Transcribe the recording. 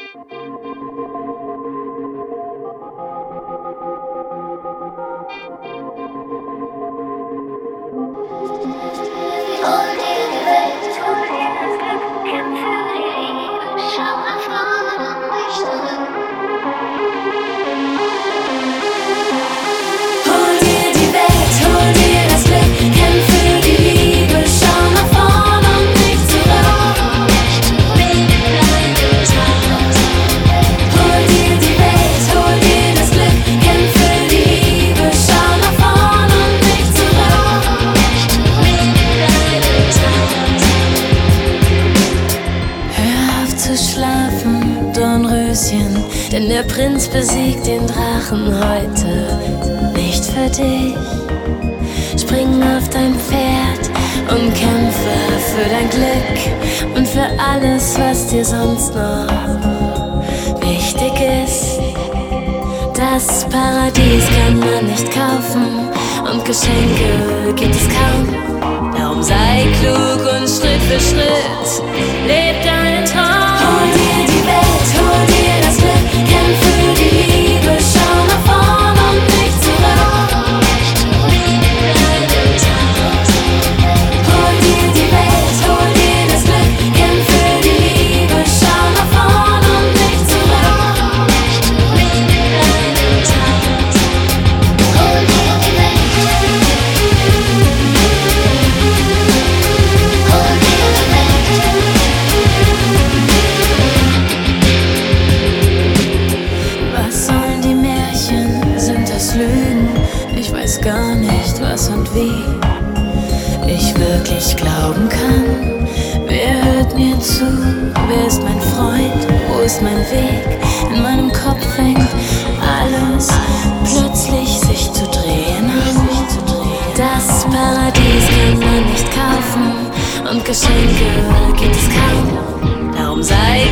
Denn der Prinz besiegt den Drachen heute nicht für dich. Spring auf dein Pferd und kämpfe für dein Glück und für alles, was dir sonst noch wichtig ist. Das Paradies kann man nicht kaufen und Geschenke gibt es kaum. Darum sei klug und Schritt für Schritt leb deinen Traum. Hol dir die Welt, hol dir das Glück, kämpf für die Liebe, schau nach vorn und nicht zurück. Hol dir die Welt, hol dir das Glück, kämpf für die Liebe, schau nach vorn und nicht zurück. Hol dir die Welt, hol dir die Welt. Was sollen die Märchen? Sind das Lügen? Ich weiß gar nicht, was und wie ich wirklich glauben kann. Wer hört mir zu? Wer ist mein Freund? Wo ist mein Weg? In meinem Kopf fängt alles plötzlich sich zu drehen an. Das Paradies kann man nicht kaufen und Geschenke gibt es kaum. Darum sei